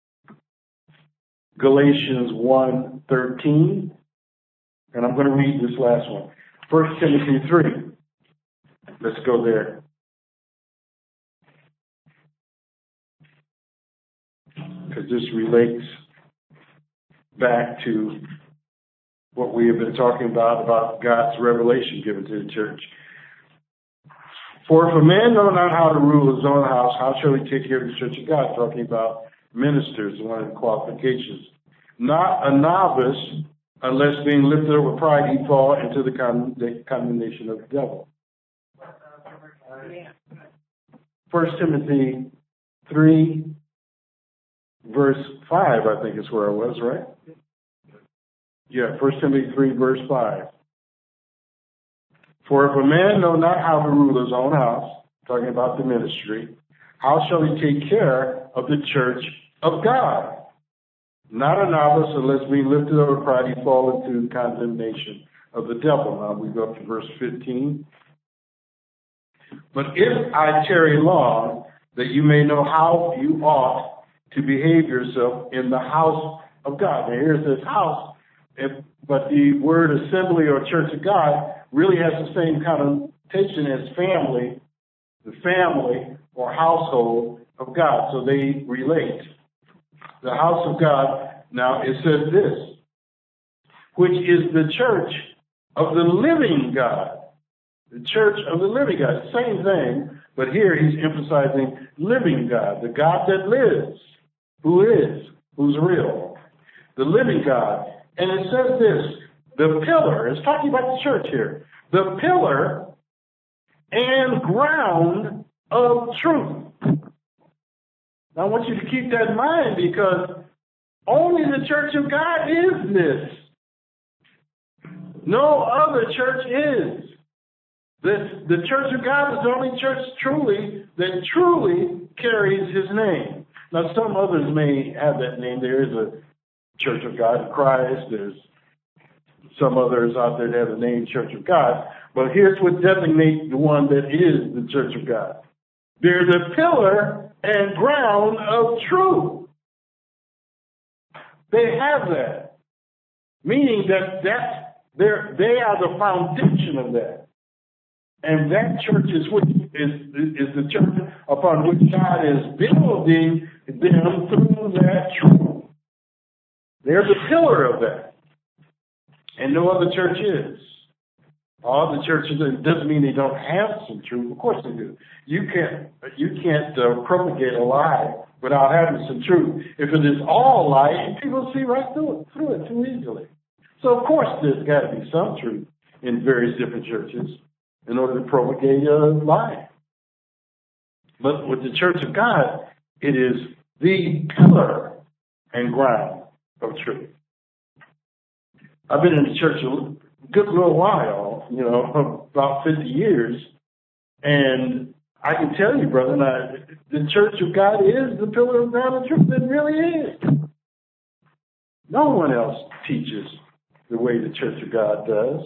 S1: Galatians one thirteen, and I'm going to read this last one. First Timothy three. Let's go there. Because this relates back to what we have been talking about, about God's revelation given to the church. "For if a man know not how to rule his own house, how shall he take care of the church of God?" Talking about ministers, one of the qualifications. "Not a novice, unless being lifted up with pride, he fall into the condemnation of the devil." First Timothy three, verse five, I think is where I was, right? Yeah, First Timothy three, verse five. For if a man know not how to rule his own house, talking about the ministry, how shall he take care of the church of God? Not a novice, unless we lifted over pride, he fall into condemnation of the devil. Now we go up to verse fifteen. But if I tarry long, that you may know how you ought to behave yourself in the house of God. Now here's this house, if, but the word assembly or church of God really has the same connotation as family, the family or household of God. So they relate. The house of God, now it says this, which is the church of the living God. The church of the living God. Same thing, but here he's emphasizing living God, the God that lives, who is, who's real. The living God. And it says this, the pillar, it's talking about the church here, the pillar and ground of truth. Now I want you to keep that in mind because only the church of God is this. No other church is. This, the church of God is the only church truly that truly carries his name. Now some others may have that name. There is a Church of God in Christ. There's some others out there that have the name Church of God. But here's what designates the one that is the Church of God. They're the pillar and ground of truth. They have that. Meaning that that's, they're, they are the foundation of that. And that church is, which is, is the church upon which God is building them through that truth. They're the pillar of that. And no other church is. All the churches, it doesn't mean they don't have some truth. Of course they do. You can't, you can't uh, propagate a lie without having some truth. If it is all lie, people see right through it, through it too easily. So of course there's got to be some truth in various different churches in order to propagate a lie. But with the Church of God, it is the pillar and ground of truth. I've been in the church a good little while, you know, about fifty years, and I can tell you, brother, now, the Church of God is the pillar of ground of truth. It really is. No one else teaches the way the Church of God does.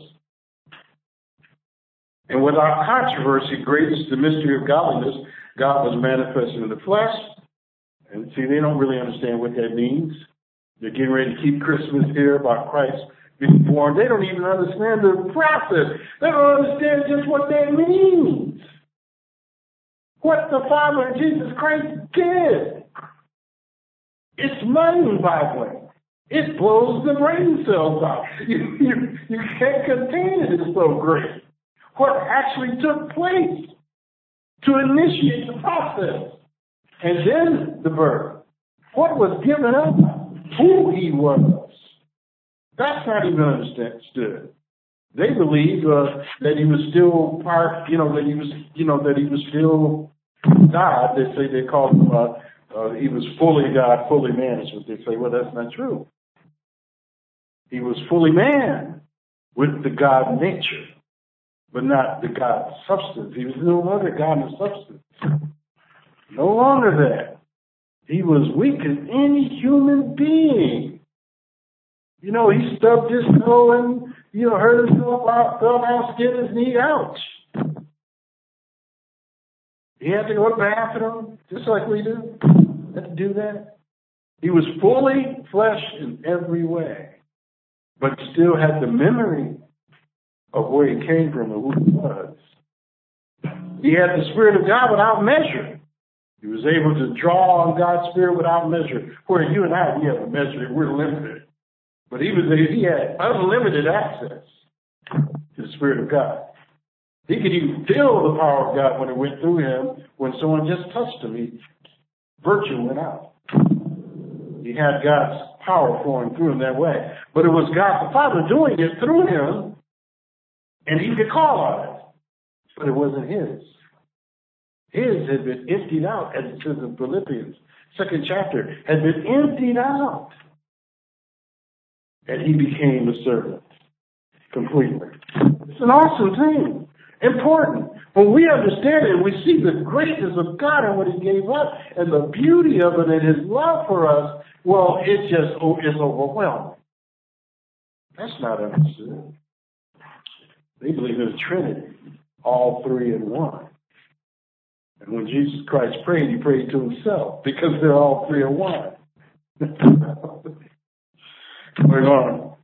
S1: And without controversy, great is the mystery of godliness. God was manifested in the flesh. And see, they don't really understand what that means. They're getting ready to keep Christmas here about Christ being born. They don't even understand the process. They don't understand just what that means. What the Father and Jesus Christ did. It's mind-boggling. It blows the brain cells out. You, you, you can't contain it. It's so great. What actually took place to initiate the process. And then the birth. What was given up? Who he was. That's not even understood. They believed uh, that he was still part, you know, that he was, you know, that he was still God. They say they called him, uh, uh, he was fully God, fully man, is what they say. Well, that's not true. He was fully man with the God nature, but not the God substance. He was no longer God in substance. No longer that. He was weak as any human being. You know, he stubbed his toe and, you know, hurt himself out, fell down, skinned his knee. Ouch. He had to go to the bathroom, just like we do. Had to do that. He was fully flesh in every way, but still had the memory of where he came from and who he was. He had the Spirit of God without measure. He was able to draw on God's Spirit without measure. Where you and I, we have a measure, we're limited. But he was he had unlimited access to the Spirit of God. He could even feel the power of God when it went through him. When someone just touched him, he, virtue went out. He had God's power flowing through him that way. But it was God the Father doing it through him, and he could call on it. But it wasn't his. His had been emptied out, as it says in Philippians, second chapter, had been emptied out. And he became a servant completely. It's an awesome thing. Important. When we understand it, we see the greatness of God and what he gave us and the beauty of it and his love for us, well, it just is overwhelming. That's not understood. They believe in the Trinity, all three in one. And when Jesus Christ prayed, he prayed to himself because they're all three in one. Going on.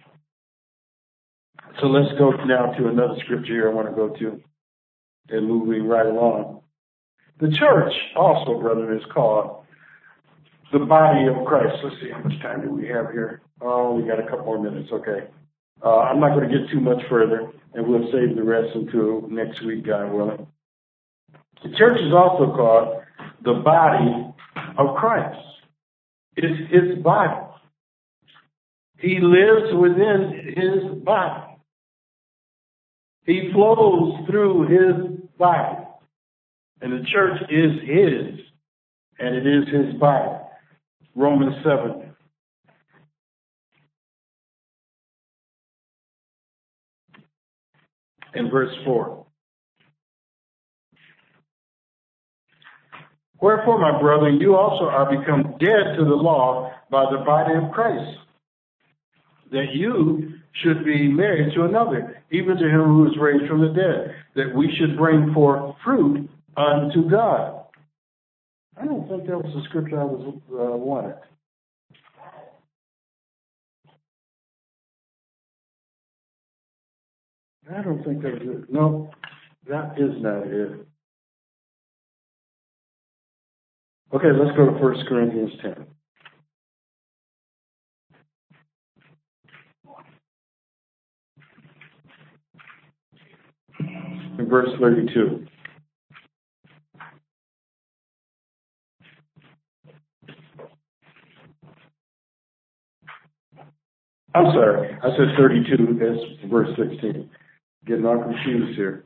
S1: So let's go now to another scripture here I want to go to and moving right along. The church also, brethren, is called the body of Christ. Let's see, how much time do we have here? Oh, we got a couple more minutes. Okay. Uh, I'm not going to get too much further, and we'll save the rest until next week, God willing. The church is also called the body of Christ. It's his body. He lives within his body. He flows through his body. And the church is his, and it is his body. Romans seven. And verse four. Wherefore, my brethren, you also are become dead to the law by the body of Christ, that you should be married to another, even to him who is raised from the dead, that we should bring forth fruit unto God. I don't think that was the scripture I was uh, wanted. I don't think that was it. No, that is not it. Okay, let's go to First Corinthians ten. In verse thirty-two. I'm sorry, I said thirty-two, that's verse sixteen. Getting all confused here.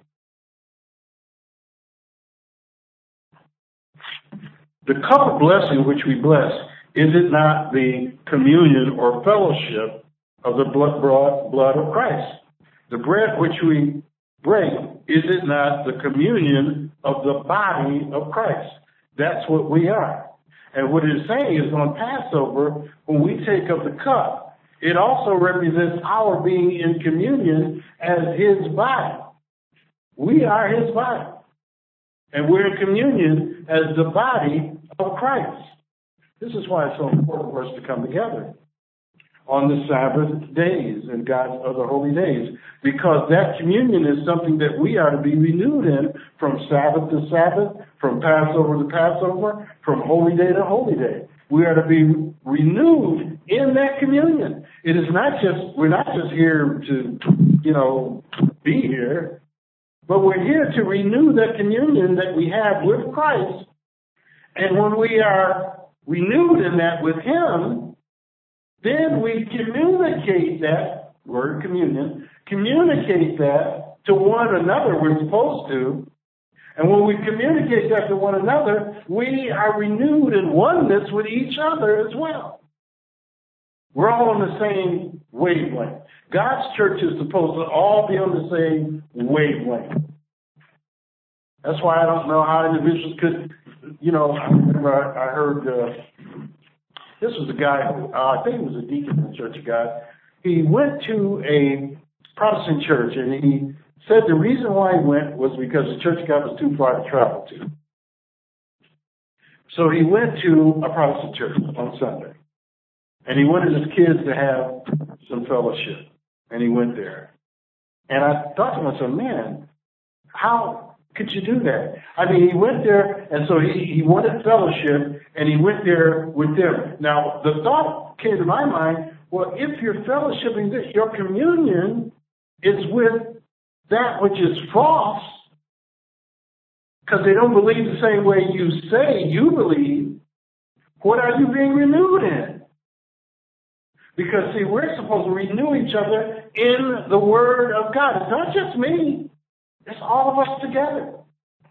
S1: The cup of blessing which we bless, is it not the communion or fellowship of the blood, blood of Christ? The bread which we break, is it not the communion of the body of Christ? That's what we are. And what it's saying is on Passover, when we take up the cup, it also represents our being in communion as his body. We are his body. And we're in communion as the body of Christ. This is why it's so important for us to come together on the Sabbath days and God's other holy days, because that communion is something that we are to be renewed in from Sabbath to Sabbath, from Passover to Passover, from holy day to holy day. We are to be renewed in that communion. It is not just, we're not just here to, you know, be here, but we're here to renew that communion that we have with Christ. And when we are renewed in that with him, then we communicate that, word communion, communicate that to one another. We're supposed to. And when we communicate that to one another, we are renewed in oneness with each other as well. We're all on the same wavelength. God's church is supposed to all be on the same wavelength. That's why I don't know how individuals could, you know, I remember I, I heard, uh, this was a guy, who, uh, I think he was a deacon in the Church of God. He went to a Protestant church, and he said the reason why he went was because the Church of God was too far to travel to. So he went to a Protestant church on Sunday, and he wanted his kids to have some fellowship, and he went there. And I thought to myself, man, how could you do that? I mean, he went there, and so he, he wanted fellowship, and he went there with them. Now, the thought came to my mind, well, if you're fellowshipping this, your communion is with that which is false, because they don't believe the same way you say you believe. What are you being renewed in? Because, see, we're supposed to renew each other in the Word of God. It's not just me. It's all of us together.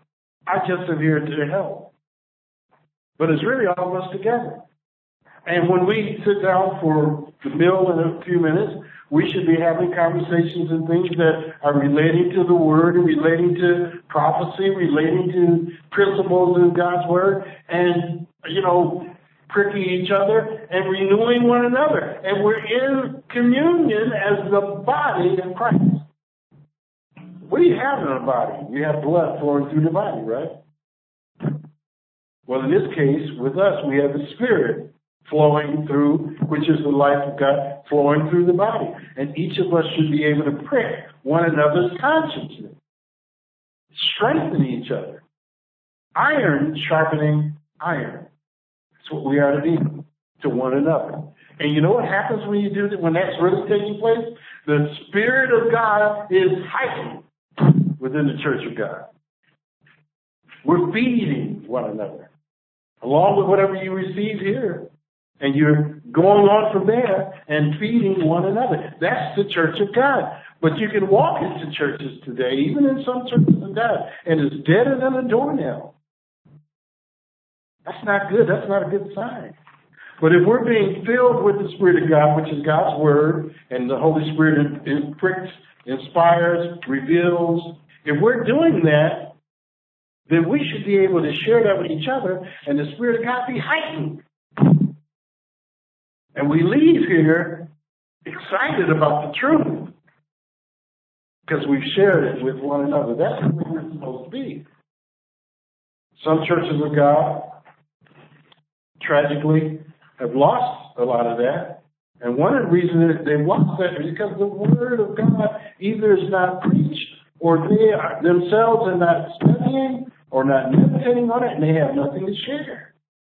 S1: I just am here to help. But it's really all of us together. And when we sit down for the meal in a few minutes, we should be having conversations and things that are relating to the Word, relating to prophecy, relating to principles in God's Word, and, you know, pricking each other and renewing one another. And we're in communion as the body of Christ. What do you have in a body? You have blood flowing through the body, right? Well, in this case, with us, we have the Spirit flowing through, which is the life of God flowing through the body. And each of us should be able to prick one another's consciences, strengthen each other. Iron sharpening iron. That's what we are to be to one another. And you know what happens when you do that, when that's really taking place? The Spirit of God is heightened within the church of God. We're feeding one another, along with whatever you receive here. And you're going on from there and feeding one another. That's the church of God. But you can walk into churches today, even in some churches of God, and it's deader than a doornail. That's not good. That's not a good sign. But if we're being filled with the Spirit of God, which is God's Word, and the Holy Spirit pricks, inspires, reveals, if we're doing that, then we should be able to share that with each other, and the Spirit of God be heightened. And we leave here excited about the truth because we've shared it with one another. That's what we're supposed to be. Some churches of God, tragically, have lost a lot of that. And one of the reasons they've lost that is because the Word of God either is not preached or they are, themselves are not studying or not meditating on it, and they have nothing to share.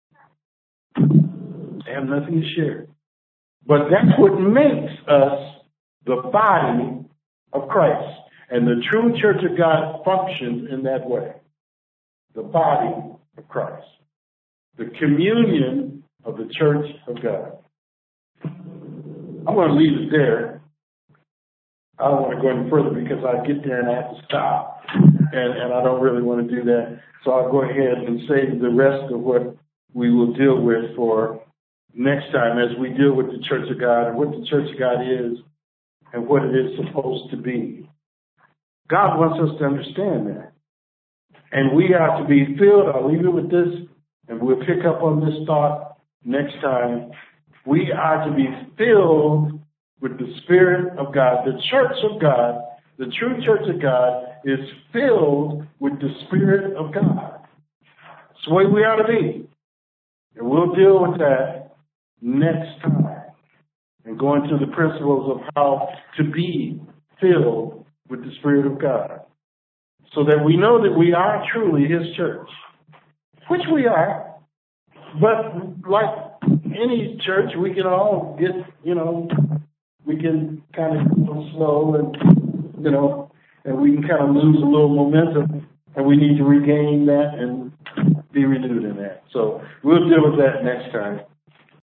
S1: They have nothing to share. But that's what makes us the body of Christ. And the true church of God functions in that way. The body of Christ. The communion of the church of God. I'm going to leave it there. I don't want to go any further because I get there and I have to stop. And, and I don't really want to do that. So I'll go ahead and save the rest of what we will deal with for next time as we deal with the church of God and what the church of God is and what it is supposed to be. God wants us to understand that. And we are to be filled. I'll leave it with this, and we'll pick up on this thought next time. We are to be filled with the Spirit of God. The church of God, the true church of God, is filled with the Spirit of God. That's the way we ought to be. And we'll deal with that next time and go into the principles of how to be filled with the Spirit of God so that we know that we are truly His church, which we are. But like any church, we can all get, you know, we can kind of go slow and, you know, and we can kind of lose a little momentum, and we need to regain that and be renewed in that. So we'll deal with that next time.